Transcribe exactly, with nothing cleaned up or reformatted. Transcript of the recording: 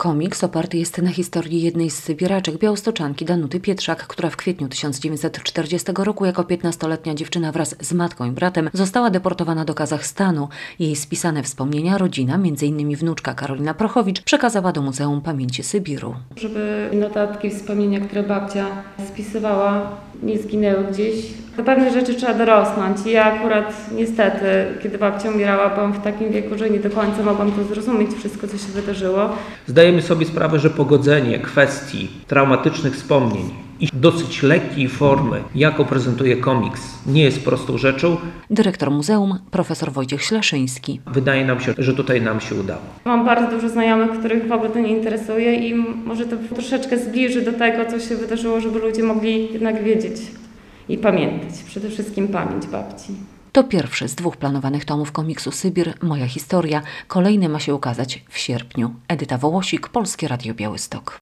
Komiks oparty jest na historii jednej z sybiraczek, białostoczanki Danuty Pietrzak, która w kwietniu tysiąc dziewięćset czterdziestego roku jako piętnastoletnia dziewczyna wraz z matką i bratem została deportowana do Kazachstanu. Jej spisane wspomnienia rodzina, między innymi wnuczka Karolina Prochowicz, przekazała do Muzeum Pamięci Sybiru. Żeby notatki, wspomnienia, które babcia spisywała, nie zginęły gdzieś. Do pewnych rzeczy trzeba dorosnąć i ja akurat niestety, kiedy babcia umierała, byłam w takim wieku, że nie do końca mogłam to zrozumieć, wszystko co się wydarzyło. Zdajemy sobie sprawę, że pogodzenie kwestii traumatycznych wspomnień i dosyć lekkiej formy, jaką prezentuje komiks, nie jest prostą rzeczą. Dyrektor muzeum, profesor Wojciech Ślaszyński. Wydaje nam się, że tutaj nam się udało. Mam bardzo dużo znajomych, których w ogóle to nie interesuje i może to troszeczkę zbliży do tego, co się wydarzyło, żeby ludzie mogli jednak wiedzieć i pamiętać. Przede wszystkim pamięć babci. To pierwszy z dwóch planowanych tomów komiksu Sybir, Moja historia. Kolejny ma się ukazać w sierpniu. Edyta Wołosik, Polskie Radio Białystok.